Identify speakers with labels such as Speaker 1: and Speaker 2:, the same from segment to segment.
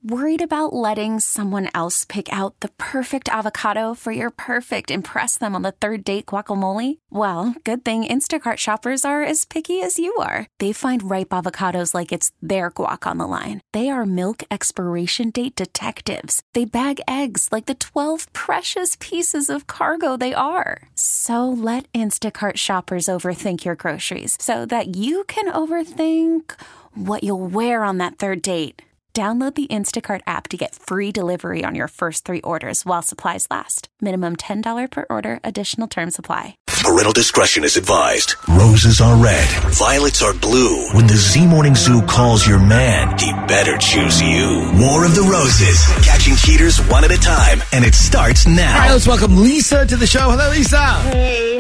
Speaker 1: Worried about letting someone else pick out the perfect avocado for your perfect impress them on the third date guacamole? Well, good thing Instacart shoppers are as picky as you are. They find ripe avocados like it's their guac on the line. They are milk expiration date detectives. They bag eggs like the 12 precious pieces of cargo they are. So let Instacart shoppers overthink your groceries so that you can overthink what you'll wear on that third date. Download the Instacart app to get free delivery on your first 3 orders while supplies last. Minimum $10 per order. Additional terms apply.
Speaker 2: Parental discretion is advised. Roses are red. Violets are blue. When the Z Morning Zoo calls your man, he better choose you. War of the Roses. Catching cheaters one at a time. And it starts now.
Speaker 3: All right, let's welcome Lisa to the show. Hello, Lisa.
Speaker 4: Hey.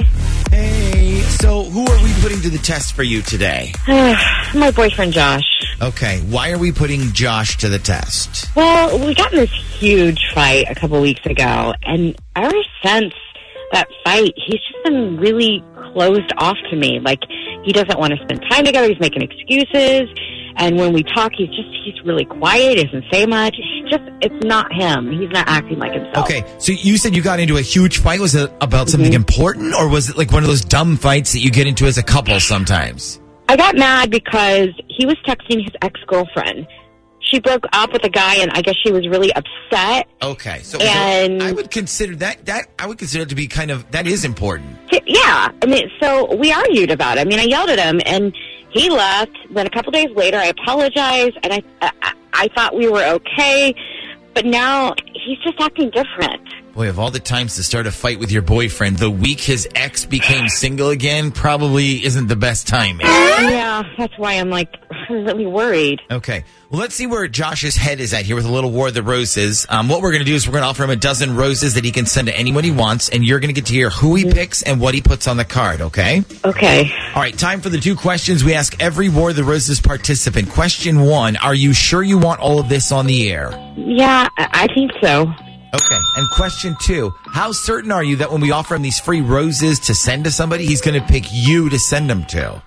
Speaker 3: Hey. So who are we putting to the test for you today?
Speaker 4: My boyfriend, Josh.
Speaker 3: Okay. Why are we putting Josh to the test?
Speaker 4: Well, we got in this huge fight a couple weeks ago, and ever since that fight, he's just been really closed off to me. Like, he doesn't want to spend time together. He's making excuses. And when we talk, he's really quiet. He doesn't say much. It's not him. He's not acting like himself.
Speaker 3: Okay, so you said you got into a huge fight. Was it about something important, or was it like one of those dumb fights that you get into as a couple sometimes?
Speaker 4: I got mad because he was texting his ex-girlfriend. She broke up with a guy, and I guess she was really upset.
Speaker 3: Okay, so
Speaker 4: and
Speaker 3: I would consider that to be kind of, that is important.
Speaker 4: Yeah, I mean, so we argued about it. I mean, I yelled at him, and he left. Then a couple days later, I apologized, and I thought we were okay. But now he's just acting different.
Speaker 3: Boy, of all the times to start a fight with your boyfriend, the week his ex became single again probably isn't the best timing.
Speaker 4: Yeah, that's why I'm really worried.
Speaker 3: Okay. Well, let's see where Josh's head is at here with a little War of the Roses. What we're going to do is we're going to offer him a dozen roses that he can send to anyone he wants, and you're going to get to hear who he picks and what he puts on the card, okay?
Speaker 4: Okay.
Speaker 3: All right, time for the 2 questions we ask every War of the Roses participant. Question 1, are you sure you want all of this on the air?
Speaker 4: Yeah, I think so.
Speaker 3: Okay, and question 2, how certain are you that when we offer him these free roses to send to somebody, he's going to pick you to send them to?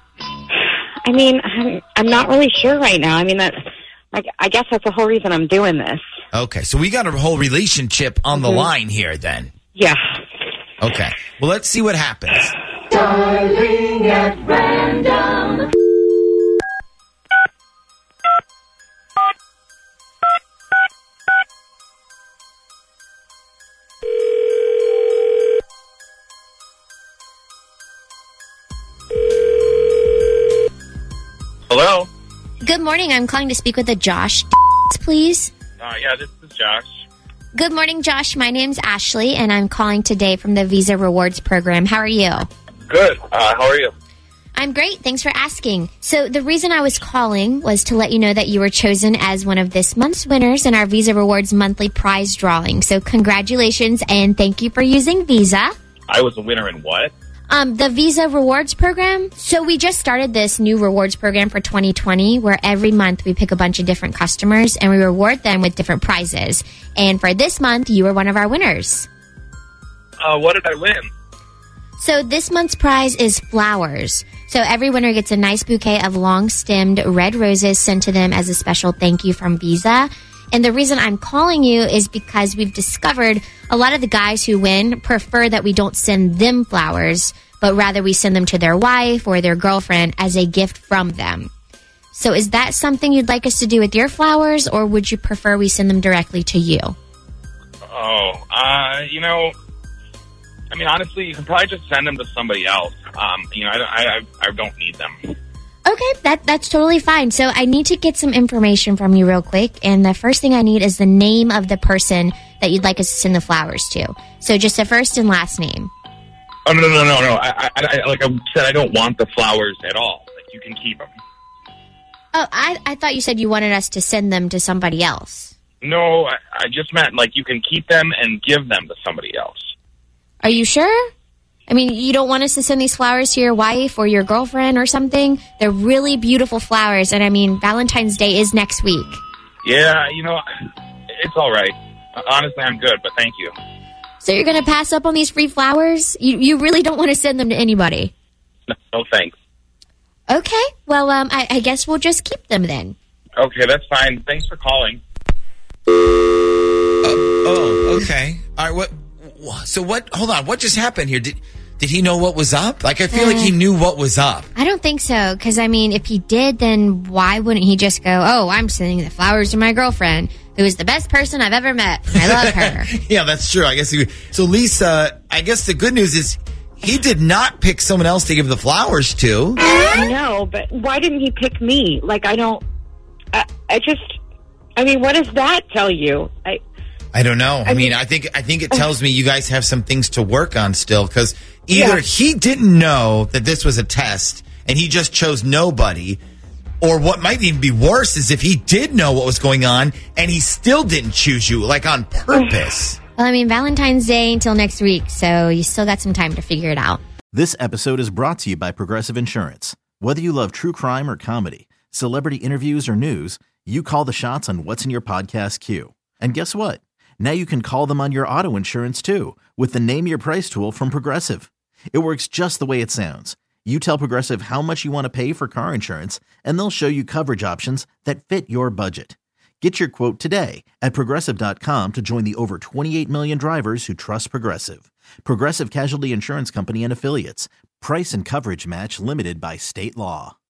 Speaker 4: I mean, I'm not really sure right now. I mean, I guess that's the whole reason I'm doing this.
Speaker 3: Okay, so we got a whole relationship on the line here then.
Speaker 4: Yeah.
Speaker 3: Okay, well, let's see what happens.
Speaker 5: Darling at random.
Speaker 6: Hello?
Speaker 7: Good morning. I'm calling to speak with a Josh, please.
Speaker 6: Yeah, this is Josh.
Speaker 7: Good morning, Josh. My name's Ashley, and I'm calling today from the Visa Rewards program. How are you?
Speaker 6: Good. How are you?
Speaker 7: I'm great. Thanks for asking. So the reason I was calling was to let you know that you were chosen as one of this month's winners in our Visa Rewards monthly prize drawing. So congratulations, and thank you for using Visa.
Speaker 6: I was a winner in what?
Speaker 7: The Visa Rewards program. So we just started this new rewards program for 2020 where every month we pick a bunch of different customers and we reward them with different prizes. And for this month, you were one of our winners.
Speaker 6: What did I win?
Speaker 7: So this month's prize is flowers. So every winner gets a nice bouquet of long-stemmed red roses sent to them as a special thank you from Visa. And the reason I'm calling you is because we've discovered a lot of the guys who win prefer that we don't send them flowers, but rather we send them to their wife or their girlfriend as a gift from them. So is that something you'd like us to do with your flowers, or would you prefer we send them directly to you?
Speaker 6: I mean, honestly, you can probably just send them to somebody else. I don't need them.
Speaker 7: Okay, that's totally fine. So I need to get some information from you real quick, and the first thing I need is the name of the person that you'd like us to send the flowers to. So just a first and last name.
Speaker 6: Oh, no. Like I said, I don't want the flowers at all. Like, you can keep them.
Speaker 7: Oh, I thought you said you wanted us to send them to somebody else.
Speaker 6: No, I just meant, like, you can keep them and give them to somebody else.
Speaker 7: Are you sure? I mean, you don't want us to send these flowers to your wife or your girlfriend or something? They're really beautiful flowers, and I mean, Valentine's Day is next week.
Speaker 6: Yeah, it's all right. Honestly, I'm good, but thank you.
Speaker 7: So you're going to pass up on these free flowers? You really don't want to send them to anybody?
Speaker 6: No, thanks.
Speaker 7: Okay, well, I guess we'll just keep them then.
Speaker 6: Okay, that's fine. Thanks for calling.
Speaker 3: All right, hold on. What just happened here? Did he know what was up? Like, I feel like he knew what was up.
Speaker 7: I don't think so. Because, I mean, if he did, then why wouldn't he just go, oh, I'm sending the flowers to my girlfriend, who is the best person I've ever met. I love her.
Speaker 3: Yeah, that's true. I guess so Lisa, I guess the good news is he did not pick someone else to give the flowers to.
Speaker 4: No, but why didn't he pick me? Like, I don't, what does that tell you?
Speaker 3: I don't know. I mean, I think it tells me you guys have some things to work on still, because either he didn't know that this was a test and he just chose nobody, or what might even be worse is if he did know what was going on and he still didn't choose you, like on purpose.
Speaker 7: Well, I mean, Valentine's Day until next week, so you still got some time to figure it out.
Speaker 8: This episode is brought to you by Progressive Insurance. Whether you love true crime or comedy, celebrity interviews or news, you call the shots on what's in your podcast queue. And guess what? Now you can call them on your auto insurance too with the Name Your Price tool from Progressive. It works just the way it sounds. You tell Progressive how much you want to pay for car insurance, and they'll show you coverage options that fit your budget. Get your quote today at Progressive.com to join the over 28 million drivers who trust Progressive. Progressive Casualty Insurance Company and Affiliates. Price and coverage match limited by state law.